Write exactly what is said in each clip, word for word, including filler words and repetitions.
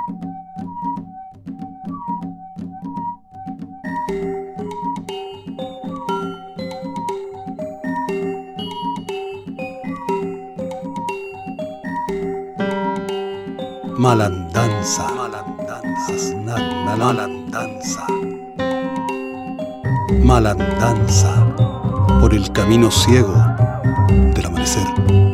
Malandanza, malandanza, malandanza, malandanza por el camino ciego del amanecer.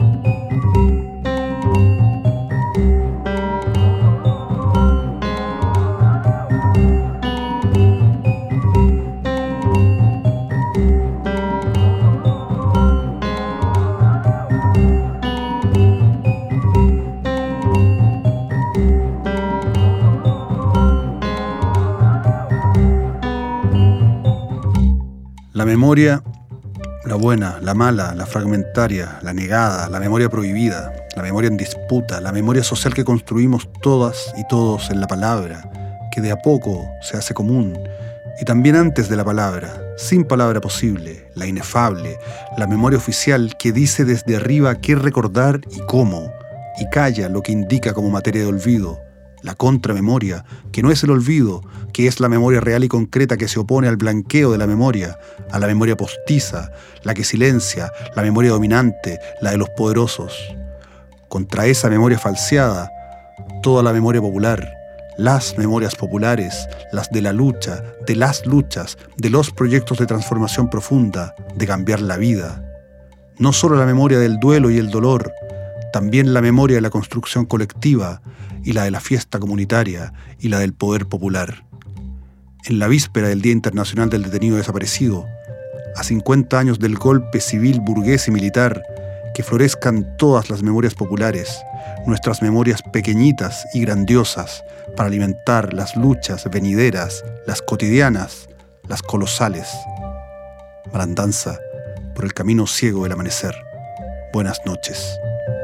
La memoria, la buena, la mala, la fragmentaria, la negada, la memoria prohibida, la memoria en disputa, la memoria social que construimos todas y todos en la palabra, que de a poco se hace común, y también antes de la palabra, sin palabra posible, la inefable, la memoria oficial que dice desde arriba qué recordar y cómo, y calla lo que indica como materia de olvido. La contramemoria, que no es el olvido, que es la memoria real y concreta que se opone al blanqueo de la memoria, a la memoria postiza, la que silencia, la memoria dominante, la de los poderosos. Contra esa memoria falseada, toda la memoria popular, las memorias populares, las de la lucha, de las luchas, de los proyectos de transformación profunda, de cambiar la vida. No solo la memoria del duelo y el dolor, también la memoria de la construcción colectiva y la de la fiesta comunitaria y la del poder popular. En la víspera del Día Internacional del Detenido Desaparecido, a cincuenta años del golpe civil, burgués y militar, que florezcan todas las memorias populares, nuestras memorias pequeñitas y grandiosas, para alimentar las luchas venideras, las cotidianas, las colosales. Malandanza por el camino ciego del amanecer. Buenas noches.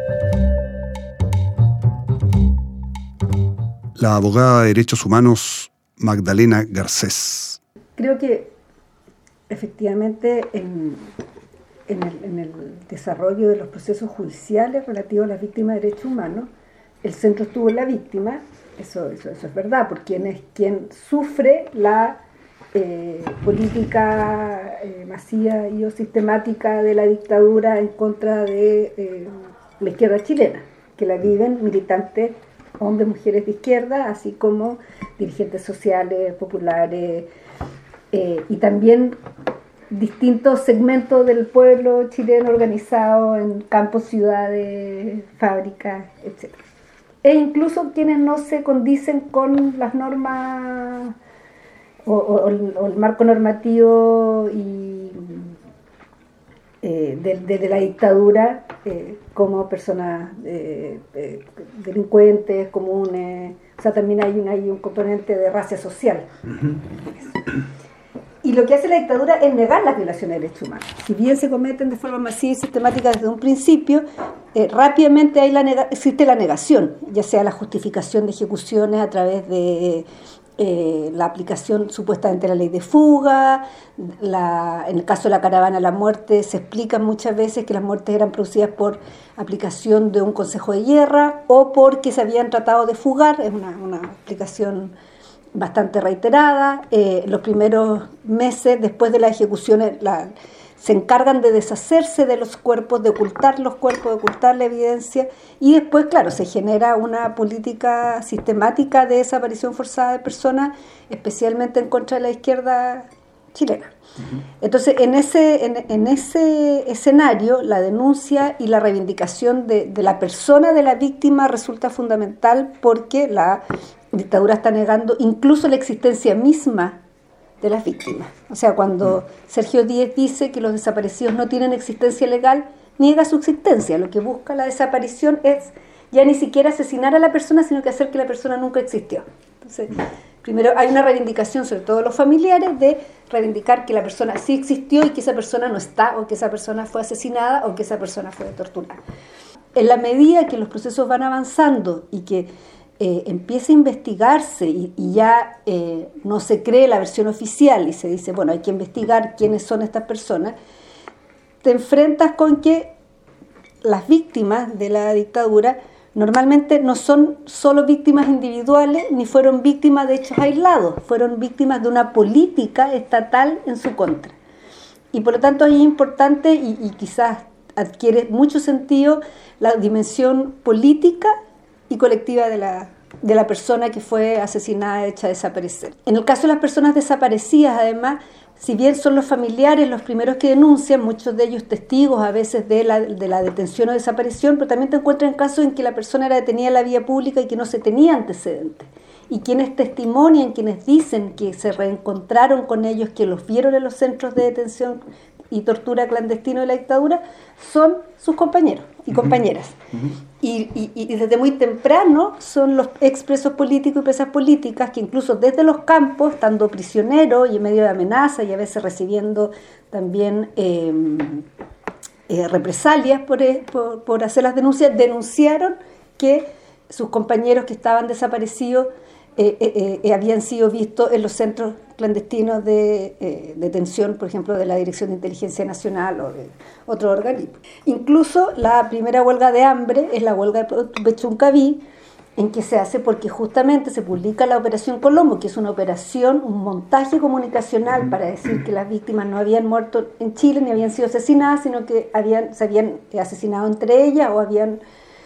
La abogada de Derechos Humanos, Magdalena Garcés. Creo que efectivamente en, en, el, en el desarrollo de los procesos judiciales relativos a las víctimas de derechos humanos, el centro estuvo en la víctima, eso, eso, eso es verdad, porque quien es quien sufre la eh, política eh, masiva y o sistemática de la dictadura en contra de eh, la izquierda chilena, que la viven militantes, hombres, mujeres de izquierda, así como dirigentes sociales, populares, eh, y también distintos segmentos del pueblo chileno organizado en campos, ciudades, fábricas, etcétera. E incluso quienes no se condicen con las normas o, o, o el marco normativo y eh, de, de, de la dictadura, eh, como personas eh, eh, delincuentes, comunes. O sea, también hay un, hay un componente de racia social. Uh-huh. Y lo que hace la dictadura es negar las violaciones de derechos humanos. Si bien se cometen de forma masiva y sistemática desde un principio, eh, rápidamente hay la nega- existe la negación, ya sea la justificación de ejecuciones a través de eh, la aplicación supuestamente de la ley de fuga. La, en el caso de la caravana a la muerte se explica muchas veces que las muertes eran producidas por aplicación de un consejo de guerra o porque se habían tratado de fugar. Es una, una explicación bastante reiterada. Eh, los primeros meses después de las ejecuciones la, se encargan de deshacerse de los cuerpos, de ocultar los cuerpos, de ocultar la evidencia, y después, claro, se genera una política sistemática de desaparición forzada de personas, especialmente en contra de la izquierda chilena. Uh-huh. Entonces, en ese, en, en ese escenario, la denuncia y la reivindicación de, de la persona de la víctima resulta fundamental, porque la dictadura está negando incluso la existencia misma de las víctimas. O sea, cuando Sergio Díez dice que los desaparecidos no tienen existencia legal, niega su existencia. Lo que busca la desaparición es ya ni siquiera asesinar a la persona, sino que hacer que la persona nunca existió. Entonces, primero hay una reivindicación, sobre todo los familiares, de reivindicar que la persona sí existió y que esa persona no está, o que esa persona fue asesinada, o que esa persona fue torturada. En la medida que los procesos van avanzando y que Eh, empieza a investigarse y, y ya eh, no se cree la versión oficial y se dice, bueno, hay que investigar quiénes son estas personas, te enfrentas con que las víctimas de la dictadura normalmente no son solo víctimas individuales, ni fueron víctimas de hechos aislados, fueron víctimas de una política estatal en su contra. Y por lo tanto es importante y, y quizás adquiere mucho sentido la dimensión política y colectiva de la, de la persona que fue asesinada, hecha desaparecer. En el caso de las personas desaparecidas, además, si bien son los familiares los primeros que denuncian, muchos de ellos testigos a veces de la, de la detención o desaparición, pero también te encuentras en casos en que la persona era detenida en la vía pública y que no se tenía antecedentes. Y quienes testimonian, quienes dicen que se reencontraron con ellos, que los vieron en los centros de detención y tortura clandestino de la dictadura, son sus compañeros y compañeras. Uh-huh. Y, y, y desde muy temprano son los expresos políticos y presas políticas que incluso desde los campos, estando prisioneros y en medio de amenaza y a veces recibiendo también eh, eh, represalias por, por, por hacer las denuncias, denunciaron que sus compañeros que estaban desaparecidos eh, eh, eh, habían sido vistos en los centros clandestinos de eh, detención, por ejemplo, de la Dirección de Inteligencia Nacional o de otro organismo. Incluso la primera huelga de hambre es la huelga de Pechuncaví, en que se hace porque justamente se publica la Operación Colombo, que es una operación, un montaje comunicacional para decir que las víctimas no habían muerto en Chile ni habían sido asesinadas, sino que habían, se habían asesinado entre ellas o habían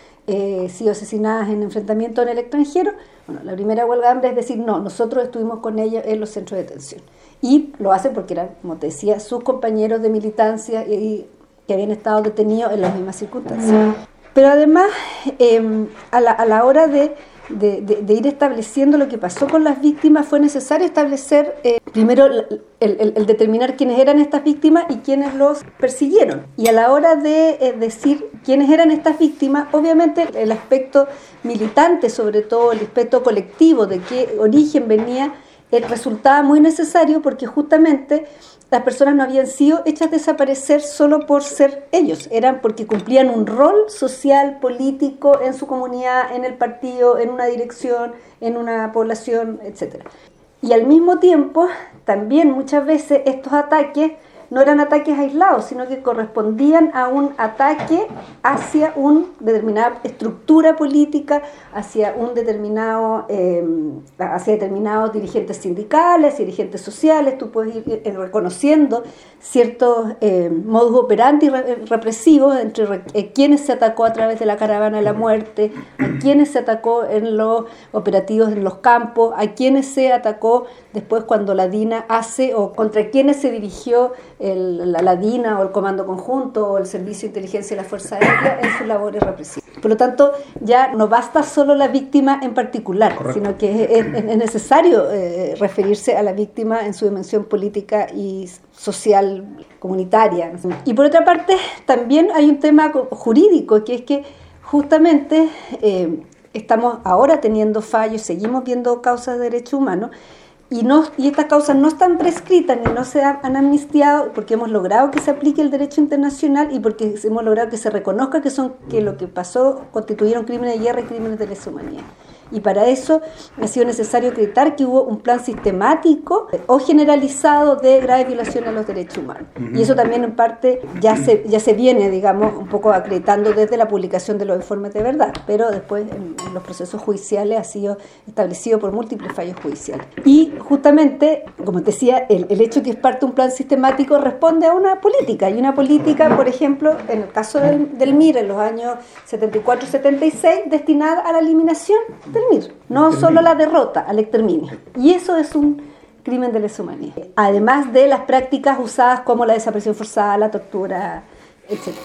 eh, sido asesinadas en enfrentamiento en el extranjero. Bueno, la primera huelga de hambre es decir, no, nosotros estuvimos con ellas en los centros de detención. Y lo hacen porque eran, como te decía, sus compañeros de militancia y, y que habían estado detenidos en las mismas circunstancias. Pero además, eh, a, la, a la hora de, de, de, de ir estableciendo lo que pasó con las víctimas, fue necesario establecer eh, primero el, el, el determinar quiénes eran estas víctimas y quiénes los persiguieron. Y a la hora de eh, decir quiénes eran estas víctimas, obviamente el aspecto militante, sobre todo el aspecto colectivo, de qué origen venía, eh, resultaba muy necesario porque justamente las personas no habían sido hechas desaparecer solo por ser ellos, eran porque cumplían un rol social, político en su comunidad, en el partido, en una dirección, en una población, etcétera. Y al mismo tiempo, también muchas veces estos ataques no eran ataques aislados, sino que correspondían a un ataque hacia una determinada estructura política, hacia un determinado, eh, hacia determinados dirigentes sindicales, dirigentes sociales. Tú puedes ir reconociendo ciertos eh, modus operandi represivos entre re, eh, quienes se atacó a través de la caravana de la muerte, a quienes se atacó en los operativos en los campos, a quienes se atacó después cuando la DINA hace o contra quienes se dirigió el, la, la DINA o el Comando Conjunto o el Servicio de Inteligencia de la Fuerza Aérea en sus labores represivas. Por lo tanto, ya no basta solo la víctima en particular, correcto, sino que es, es, es necesario eh, referirse a la víctima en su dimensión política y social, comunitaria. Y por otra parte, también hay un tema jurídico, que es que justamente eh, estamos ahora teniendo fallos, seguimos viendo causas de derechos humanos, y, no, y estas causas no están prescritas ni no se han amnistiado porque hemos logrado que se aplique el derecho internacional y porque hemos logrado que se reconozca que, son, que lo que pasó constituyeron crímenes de guerra y crímenes de lesa humanidad. Y para eso ha sido necesario acreditar que hubo un plan sistemático o generalizado de graves violaciones a los derechos humanos. Y eso también en parte ya se, ya se viene, digamos, un poco acreditando desde la publicación de los informes de verdad, pero después en, en los procesos judiciales ha sido establecido por múltiples fallos judiciales. Y justamente, como te decía, el, el hecho que es parte de un plan sistemático responde a una política. Y una política, por ejemplo, en el caso del, del M I R en los años setenta y cuatro setenta y seis, destinada a la eliminación del M I R, no solo a la derrota, al exterminio. Y eso es un crimen de lesa humanidad. Además de las prácticas usadas como la desaparición forzada, la tortura, etcétera.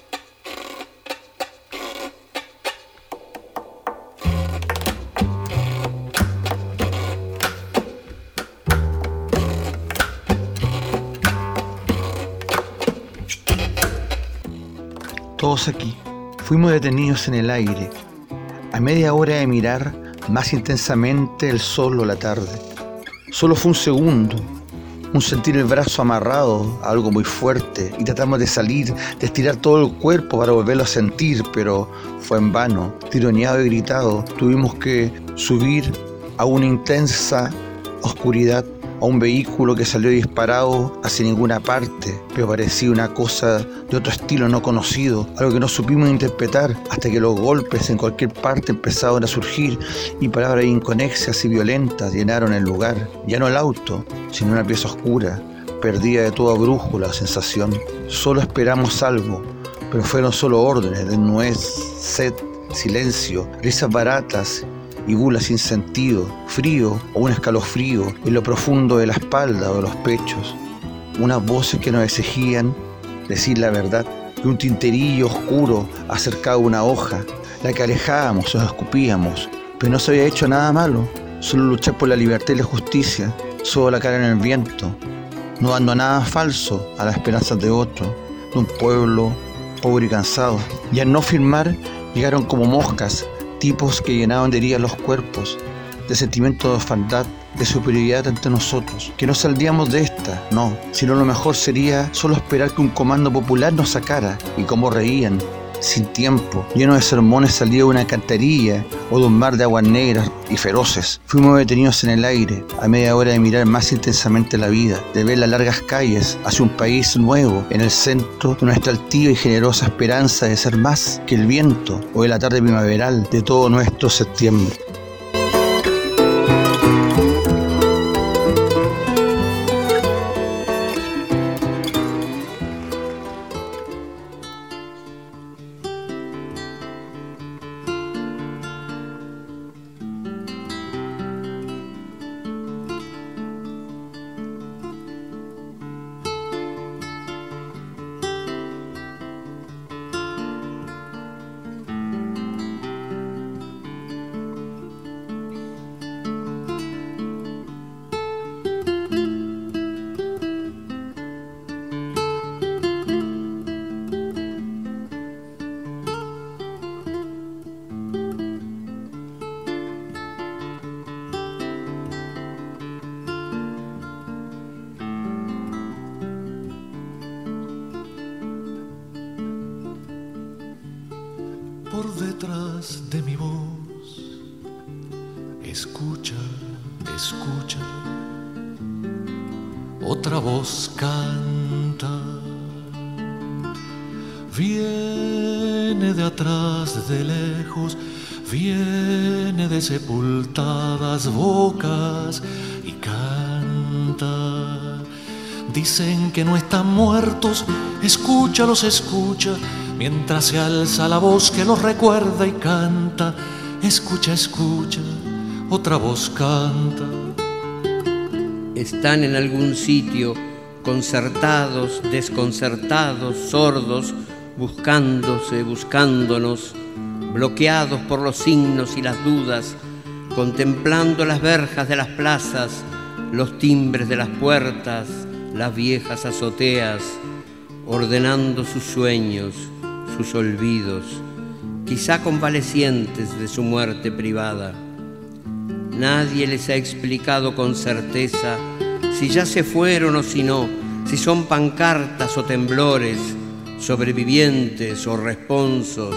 Todos aquí fuimos detenidos en el aire, a media hora de mirar más intensamente el sol o la tarde. Solo fue un segundo, un sentir el brazo amarrado a algo muy fuerte y tratamos de salir, de estirar todo el cuerpo para volverlo a sentir, pero fue en vano. Tironeado y gritado, tuvimos que subir a una intensa oscuridad a un vehículo que salió disparado hacia ninguna parte, pero parecía una cosa de otro estilo no conocido, algo que no supimos interpretar hasta que los golpes en cualquier parte empezaron a surgir y palabras inconexas y violentas llenaron el lugar. Ya no el auto, sino una pieza oscura, perdida de toda brújula o sensación. Solo esperamos algo, pero fueron solo órdenes de nuez, sed, silencio, risas baratas y bulas sin sentido, frío o un escalofrío en lo profundo de la espalda o de los pechos. Unas voces que nos exigían decir la verdad, y un tinterillo oscuro acercaba una hoja, la que alejábamos o escupíamos, pero no se había hecho nada malo, solo luchar por la libertad y la justicia, solo la cara en el viento, no dando nada falso a las esperanzas de otro, de un pueblo pobre y cansado. Y al no firmar, llegaron como moscas, tipos que llenaban de heridas los cuerpos, de sentimiento de orfandad, de superioridad ante nosotros, que no saldríamos de esta, no, sino lo mejor sería solo esperar que un comando popular nos sacara, y como reían, sin tiempo, lleno de sermones salía de una alcantarilla o de un mar de aguas negras y feroces. Fuimos detenidos en el aire, a media hora de mirar más intensamente la vida, de ver las largas calles hacia un país nuevo, en el centro de nuestra altiva y generosa esperanza de ser más que el viento o de la tarde primaveral de todo nuestro septiembre. Por detrás de mi voz, escucha, escucha, otra voz canta, viene de atrás, de lejos, viene de sepultadas bocas y canta. Dicen que no están muertos, escúchalos, escucha, mientras se alza la voz que los recuerda y canta. Escucha, escucha, otra voz canta. Están en algún sitio, concertados, desconcertados, sordos, buscándose, buscándonos, bloqueados por los signos y las dudas, contemplando las verjas de las plazas, los timbres de las puertas, las viejas azoteas, ordenando sus sueños, sus olvidos, quizá convalecientes de su muerte privada. Nadie les ha explicado con certeza si ya se fueron o si no, si son pancartas o temblores, sobrevivientes o responsos.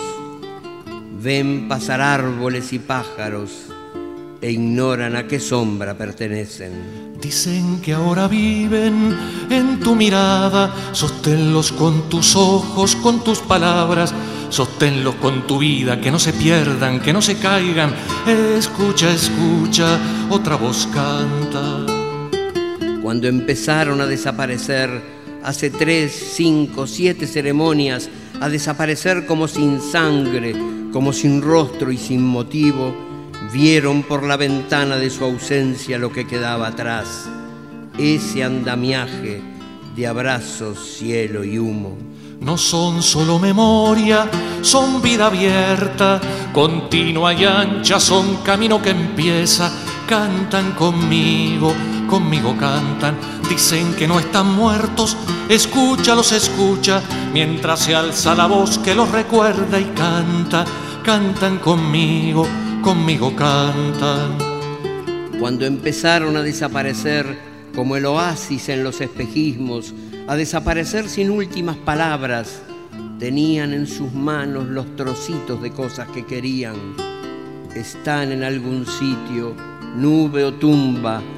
Ven pasar árboles y pájaros e ignoran a qué sombra pertenecen. Dicen que ahora viven en tu mirada, sosténlos con tus ojos, con tus palabras, sosténlos con tu vida, que no se pierdan, que no se caigan. Escucha, escucha, otra voz canta. Cuando empezaron a desaparecer, hace tres, cinco, siete ceremonias, a desaparecer como sin sangre, como sin rostro y sin motivo, vieron por la ventana de su ausencia lo que quedaba atrás, ese andamiaje de abrazos, cielo y humo. No son solo memoria, son vida abierta, continua y ancha, son camino que empieza. Cantan conmigo, conmigo cantan, dicen que no están muertos, escúchalos, escucha, mientras se alza la voz que los recuerda y canta. Cantan conmigo, conmigo cantan. Cuando empezaron a desaparecer como el oasis en los espejismos, a desaparecer sin últimas palabras, tenían en sus manos los trocitos de cosas que querían. Están en algún sitio, nube o tumba,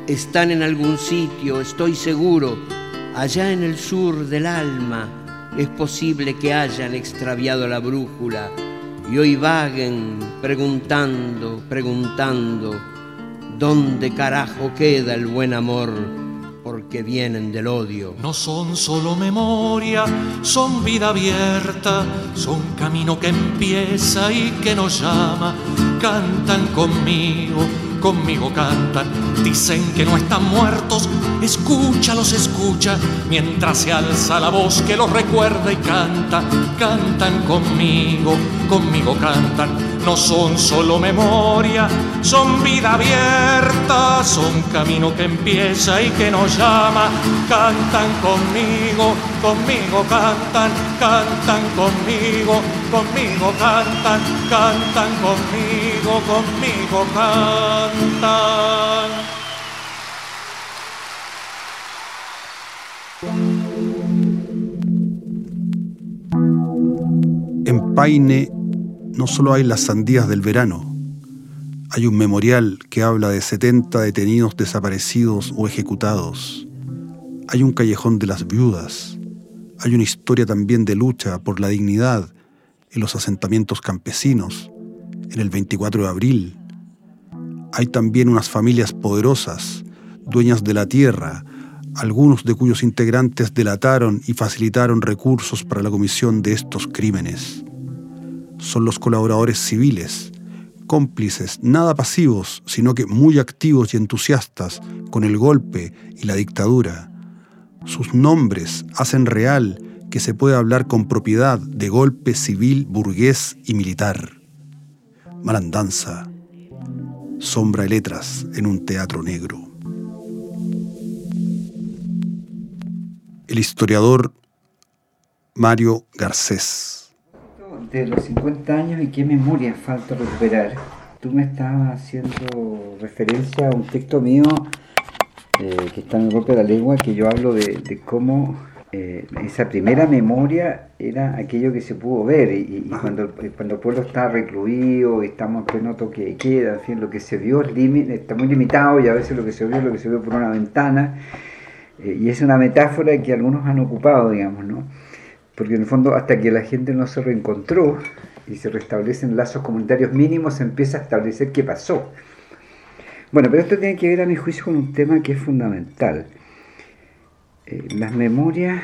están en algún sitio, estoy seguro, allá en el sur del alma. Es posible que hayan extraviado la brújula y hoy vaguen preguntando, preguntando, ¿dónde carajo queda el buen amor? Porque vienen del odio. No son solo memoria, son vida abierta, son camino que empieza y que nos llama. Cantan conmigo, conmigo cantan. Dicen que no están muertos, escúchalos, escucha, mientras se alza la voz que los recuerda y canta. Cantan conmigo, conmigo cantan. No son solo memoria, son vida abierta, son camino que empieza y que nos llama. Cantan conmigo, conmigo cantan, cantan conmigo, conmigo cantan, cantan conmigo, conmigo cantan. En Paine no solo hay las sandías del verano, hay un memorial que habla de setenta detenidos desaparecidos o ejecutados. Hay un callejón de las viudas. Hay una historia también de lucha por la dignidad en los asentamientos campesinos, en el veinticuatro de abril. Hay también unas familias poderosas, dueñas de la tierra, algunos de cuyos integrantes delataron y facilitaron recursos para la comisión de estos crímenes. Son los colaboradores civiles, cómplices, nada pasivos, sino que muy activos y entusiastas con el golpe y la dictadura. Sus nombres hacen real que se puede hablar con propiedad de golpe civil, burgués y militar. Malandanza, sombra de letras en un teatro negro. El historiador Mario Garcés. De los cincuenta años y qué memoria falta recuperar. Tú me estabas haciendo referencia a un texto mío eh, que está en el golpe de la lengua, que yo hablo de, de cómo eh, esa primera memoria era aquello que se pudo ver y, y cuando, cuando el pueblo está recluido y estamos en pleno toque de queda, en fin, lo que se vio es limit, está muy limitado y a veces lo que se vio es lo que se vio por una ventana eh, y es una metáfora que algunos han ocupado, digamos, ¿no? Porque en el fondo hasta que la gente no se reencontró y se restablecen lazos comunitarios mínimos, se empieza a establecer qué pasó. Bueno, pero esto tiene que ver a mi juicio con un tema que es fundamental. Eh, las memorias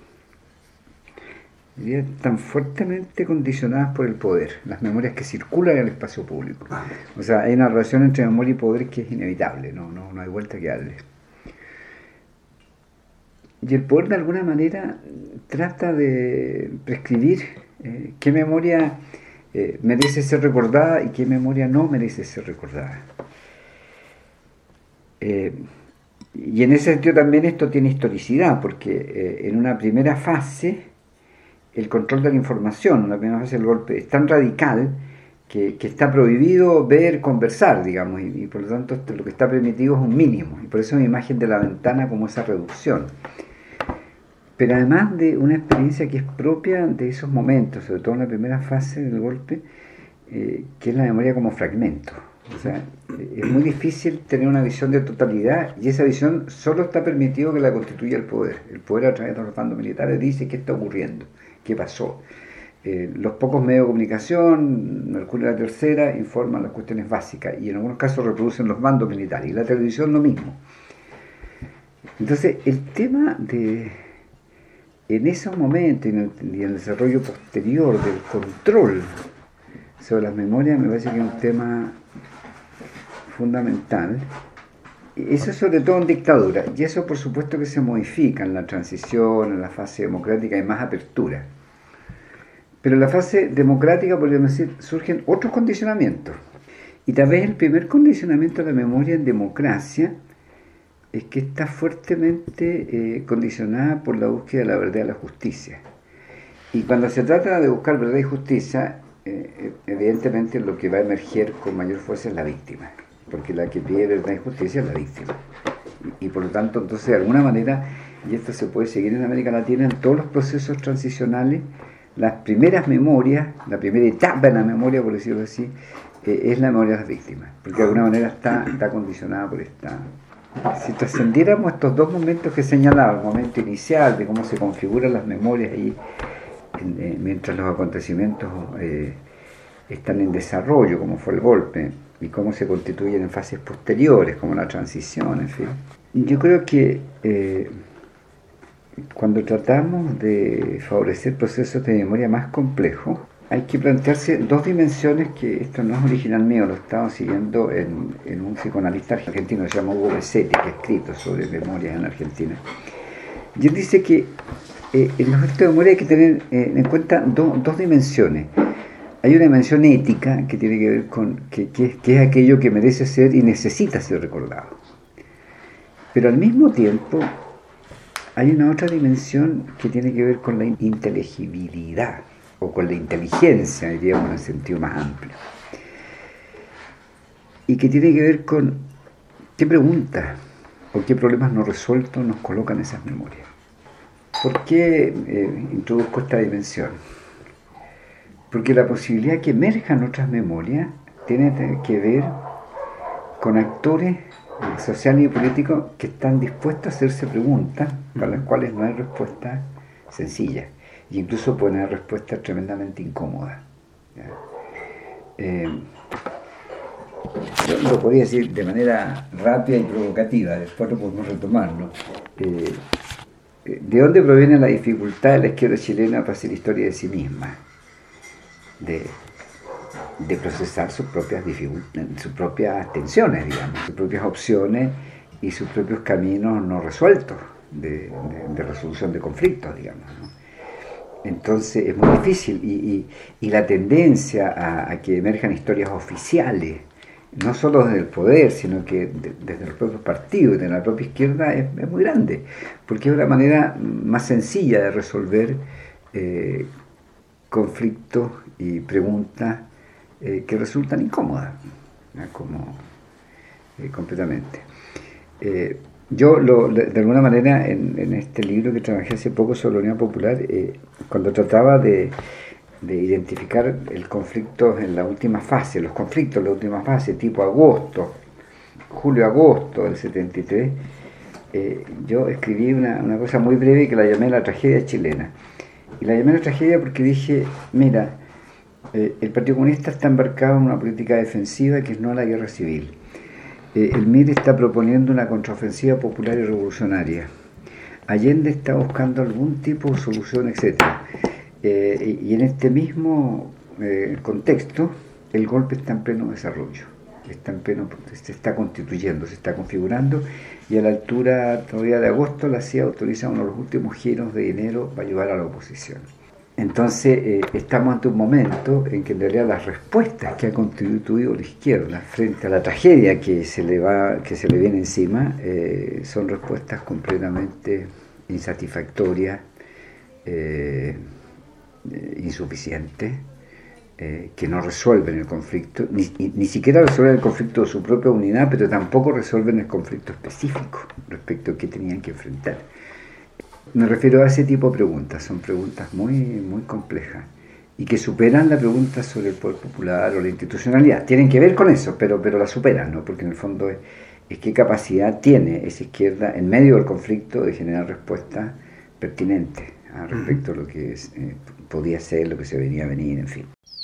están fuertemente condicionadas por el poder, las memorias que circulan en el espacio público. O sea, hay una relación entre memoria y poder que es inevitable, no, no, no hay vuelta que darle. Y el poder de alguna manera trata de prescribir eh, qué memoria eh, merece ser recordada y qué memoria no merece ser recordada. Eh, y en ese sentido también esto tiene historicidad, porque eh, en una primera fase el control de la información, en la primera fase del golpe, es tan radical que, que está prohibido ver, conversar, digamos, y, y por lo tanto esto, lo que está permitido es un mínimo, y por eso mi imagen de la ventana como esa reducción. Pero además de una experiencia que es propia de esos momentos, sobre todo en la primera fase del golpe, eh, que es la memoria como fragmento. O sea, es muy difícil tener una visión de totalidad y esa visión solo está permitido que la constituya el poder. El poder a través de los bandos militares dice qué está ocurriendo, qué pasó. Eh, los pocos medios de comunicación, Mercurio y la Tercera, informan las cuestiones básicas y en algunos casos reproducen los bandos militares y la televisión lo mismo. Entonces, el tema de... En esos momentos y en, el, y en el desarrollo posterior del control sobre las memorias me parece que es un tema fundamental. Eso sobre todo en dictadura, y eso por supuesto que se modifica en la transición, en la fase democrática hay más apertura. Pero en la fase democrática, podríamos decir, surgen otros condicionamientos. Y tal vez el primer condicionamiento de la memoria en democracia es que está fuertemente eh, condicionada por la búsqueda de la verdad y la justicia. Y cuando se trata de buscar verdad y justicia, eh, evidentemente lo que va a emerger con mayor fuerza es la víctima, porque la que pide verdad y justicia es la víctima. Y, y por lo tanto, entonces, de alguna manera, y esto se puede seguir en América Latina, en todos los procesos transicionales, las primeras memorias, la primera etapa en la memoria, por decirlo así, eh, es la memoria de las víctimas, porque de alguna manera está, está condicionada por esta... si trascendiéramos estos dos momentos que señalaba, el momento inicial de cómo se configuran las memorias ahí, en, eh, mientras los acontecimientos eh, están en desarrollo, como fue el golpe, y cómo se constituyen en fases posteriores, como la transición, en fin. Yo creo que eh, cuando tratamos de favorecer procesos de memoria más complejos, hay que plantearse dos dimensiones que esto no es original mío, lo estamos siguiendo en, en un psicoanalista argentino que se llama Hugo Besetti, que ha escrito sobre memorias en Argentina. Y él dice que eh, en los actos de memoria hay que tener eh, en cuenta do, dos dimensiones. Hay una dimensión ética que tiene que ver con que, que, que es aquello que merece ser y necesita ser recordado. Pero al mismo tiempo hay una otra dimensión que tiene que ver con la inteligibilidad, o con la inteligencia, diríamos en el sentido más amplio, y que tiene que ver con qué preguntas o qué problemas no resueltos nos colocan esas memorias. ¿Por qué eh, introduzco esta dimensión? Porque la posibilidad que emerjan otras memorias tiene que ver con actores eh, sociales y políticos que están dispuestos a hacerse preguntas para las cuales no hay respuesta sencilla. Y incluso pueden haber respuestas tremendamente incómodas. Eh, yo lo podría decir de manera rápida y provocativa, después lo podemos retomar, ¿no? Eh, ¿De dónde proviene la dificultad de la izquierda chilena para hacer historia de sí misma? De, de procesar sus propias, sus propias tensiones, digamos, sus propias opciones y sus propios caminos no resueltos de, de, de resolución de conflictos, digamos, ¿no? Entonces es muy difícil y, y, y la tendencia a, a que emerjan historias oficiales, no solo desde el poder, sino que de, desde los propios partidos, de la propia izquierda, es, es muy grande, porque es una manera más sencilla de resolver eh, conflictos y preguntas eh, que resultan incómodas, ¿no? Como eh, completamente. Eh, Yo, lo, de alguna manera, en, en este libro que trabajé hace poco sobre la Unión Popular, eh, cuando trataba de, de identificar el conflicto en la última fase, los conflictos en la última fase, tipo agosto, julio-agosto del setenta y tres, eh, yo escribí una, una cosa muy breve que la llamé la tragedia chilena. Y la llamé la tragedia porque dije, mira, eh, el Partido Comunista está embarcado en una política defensiva que es no a la guerra civil. El M I R está proponiendo una contraofensiva popular y revolucionaria. Allende está buscando algún tipo de solución, etcétera. Eh, y en este mismo eh, contexto, el golpe está en pleno desarrollo, está en pleno, se está constituyendo, se está configurando, y a la altura todavía de agosto la C I A autoriza uno de los últimos giros de dinero para ayudar a la oposición. Entonces eh, estamos ante un momento en que en realidad las respuestas que ha constituido la izquierda frente a la tragedia que se le va, que se le viene encima, eh, son respuestas completamente insatisfactorias, eh, eh, insuficientes, eh, que no resuelven el conflicto, ni, ni siquiera resuelven el conflicto de su propia unidad, pero tampoco resuelven el conflicto específico respecto a qué tenían que enfrentar. Me refiero a ese tipo de preguntas, son preguntas muy, muy complejas y que superan la pregunta sobre el poder popular o la institucionalidad. Tienen que ver con eso, pero, pero la superan, ¿no? Porque en el fondo es, es qué capacidad tiene esa izquierda en medio del conflicto de generar respuestas pertinentes ¿ah? respecto a lo que es, eh, podía ser, lo que se venía a venir, en fin.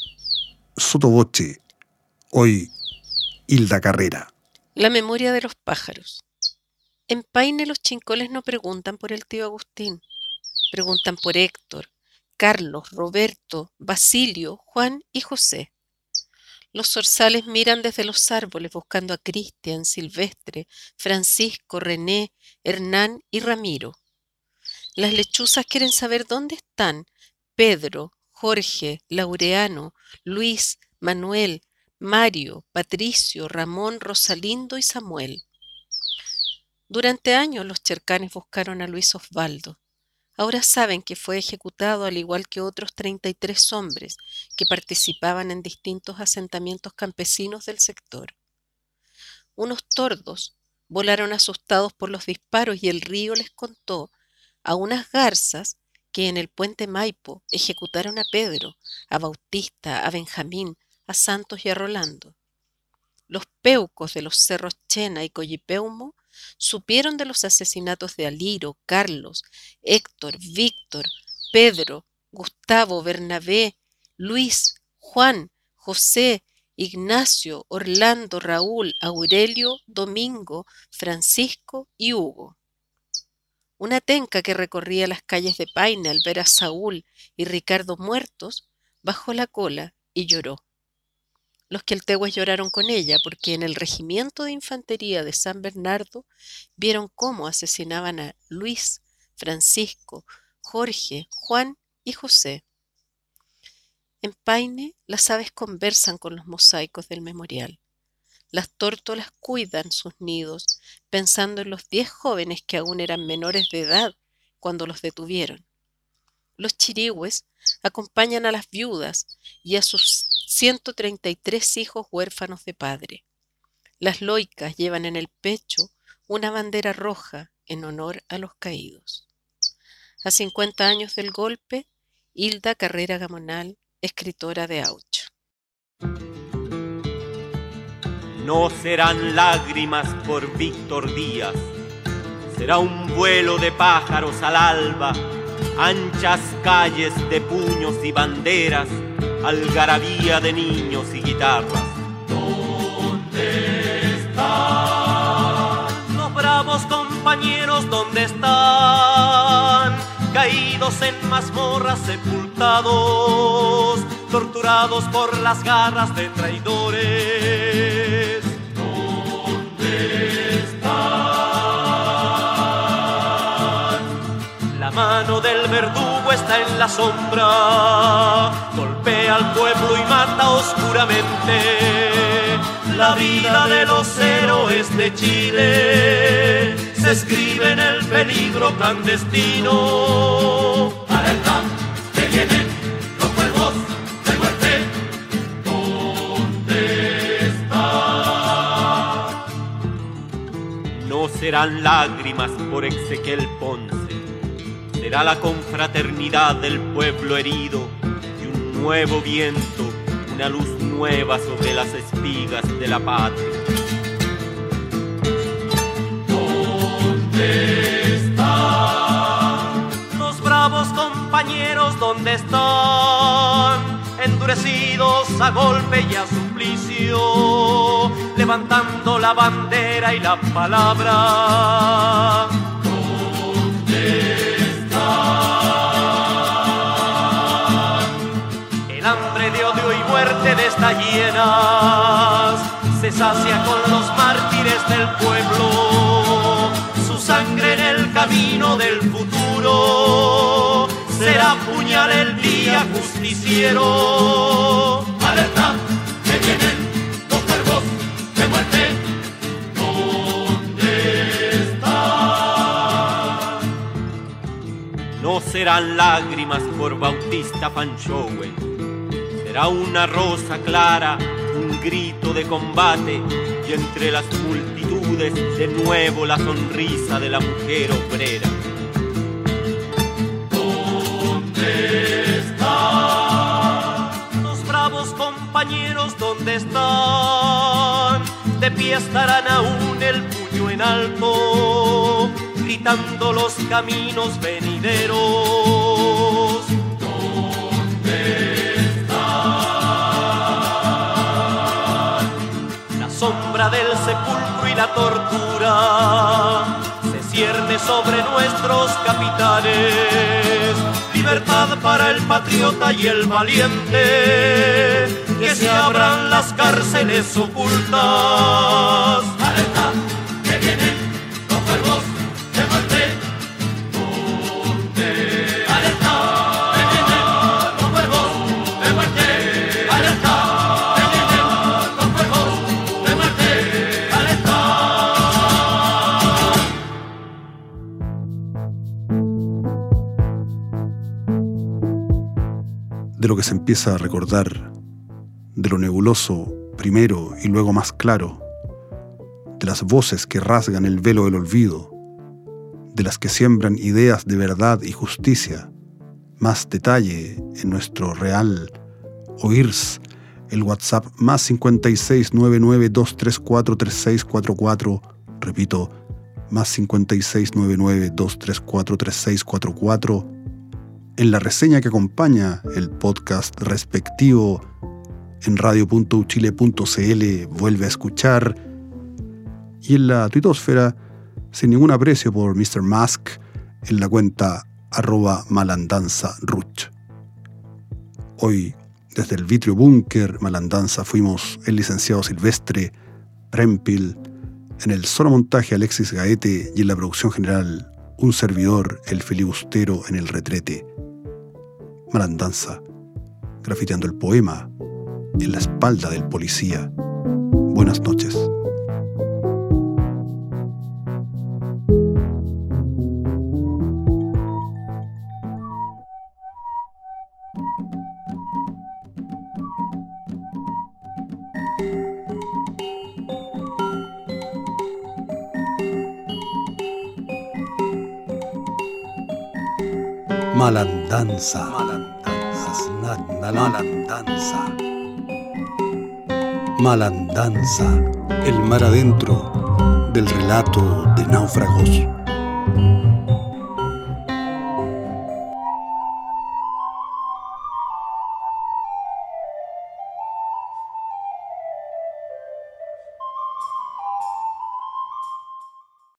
Sotoboche, hoy Hilda Carrera. La memoria de los pájaros. En Paine los chincoles no preguntan por el tío Agustín, preguntan por Héctor, Carlos, Roberto, Basilio, Juan y José. Los zorzales miran desde los árboles buscando a Cristian, Silvestre, Francisco, René, Hernán y Ramiro. Las lechuzas quieren saber dónde están Pedro, Jorge, Laureano, Luis, Manuel, Mario, Patricio, Ramón, Rosalindo y Samuel. Durante años los chercanes buscaron a Luis Osvaldo. Ahora saben que fue ejecutado al igual que otros treinta y tres hombres que participaban en distintos asentamientos campesinos del sector. Unos tordos volaron asustados por los disparos y el río les contó a unas garzas que en el puente Maipo ejecutaron a Pedro, a Bautista, a Benjamín, a Santos y a Rolando. Los peucos de los cerros Chena y Collipeumo supieron de los asesinatos de Aliro, Carlos, Héctor, Víctor, Pedro, Gustavo, Bernabé, Luis, Juan, José, Ignacio, Orlando, Raúl, Aurelio, Domingo, Francisco y Hugo. Una tenca que recorría las calles de Paine al ver a Saúl y Ricardo muertos, bajó la cola y lloró. Los queltehues lloraron con ella porque en el regimiento de infantería de San Bernardo vieron cómo asesinaban a Luis, Francisco, Jorge, Juan y José. En Paine las aves conversan con los mosaicos del memorial. Las tórtolas cuidan sus nidos pensando en los diez jóvenes que aún eran menores de edad cuando los detuvieron. Los chirigües acompañan a las viudas y a sus ciento treinta y tres hijos huérfanos de padre. Las loicas llevan en el pecho una bandera roja en honor a los caídos. A cincuenta años del golpe, Hilda Carrera Gamonal, escritora de Auch. No serán lágrimas por Víctor Díaz, será un vuelo de pájaros al alba, anchas calles de puños y banderas, algarabía de niños y guitarras. ¿Dónde están los bravos compañeros? ¿Dónde están? Caídos en mazmorras, sepultados, torturados por las garras de traidores. ¿Dónde están? La mano del verdugo está en la sombra, golpea al pueblo y mata oscuramente. La vida de los héroes de Chile se escribe en el peligro clandestino. ¡Alerta! ¡Que vienen los cuervos de muerte! ¿Dónde están? No serán lágrimas por Ezequiel Ponce, será la confraternidad del pueblo herido y un nuevo viento, una luz nueva sobre las espigas de la patria. ¿Dónde están los bravos compañeros? ¿Dónde están? Endurecidos a golpe y a suplicio, levantando la bandera y la palabra. ¿Dónde están? El hambre de odio y muerte de estas hienas se sacia con los mártires del pueblo. Su sangre en el camino del futuro será puñal el día justiciero. ¡Alerta! ¡Que vienen los cuervos de muerte! ¿Dónde están? No serán lágrimas por Bautista Panchowe, será una rosa clara, un grito de combate y entre las multitudes de nuevo la sonrisa de la mujer obrera. ¿Dónde están los bravos compañeros? ¿Dónde están? De pie estarán aún el puño en alto, gritando los caminos venideros. ¿Dónde están? La sombra del sepulcro y la tortura se cierne sobre nuestros capitanes. Libertad para el patriota y el valiente, que se abran las cárceles ocultas. ¡Alerta! ¡Que vienen los cuervos de muerte! ¿Dónde? ¡Alerta! ¡Que vienen los cuervos de muerte! ¡Alerta! ¡Que vienen los cuervos de muerte! ¡Alerta! De lo que se empieza a recordar, de lo nebuloso primero y luego más claro, de las voces que rasgan el velo del olvido, de las que siembran ideas de verdad y justicia, más detalle en nuestro real oírs, el WhatsApp más cincuenta y seis nueve nueve dos tres cuatro tres seis cuatro cuatro, repito, más cincuenta y seis noventa y nueve, doscientos treinta y cuatro, treinta y seis cuarenta y cuatro, en la reseña que acompaña el podcast respectivo en radio punto u chile punto c l, vuelve a escuchar, y en la tuitosfera, sin ningún aprecio por mister Musk, en la cuenta arroba malandanzaruch. Hoy, desde el Vitrio Búnker Malandanza, fuimos el licenciado Silvestre, Prempil, en el sonomontaje Alexis Gaete y en la producción general un servidor, el filibustero en el retrete. Malandanza, grafiteando el poema en la espalda del policía. Buenas noches. Malandanza, malandanza, malandanza, malandanza, el mar adentro del relato de náufragos.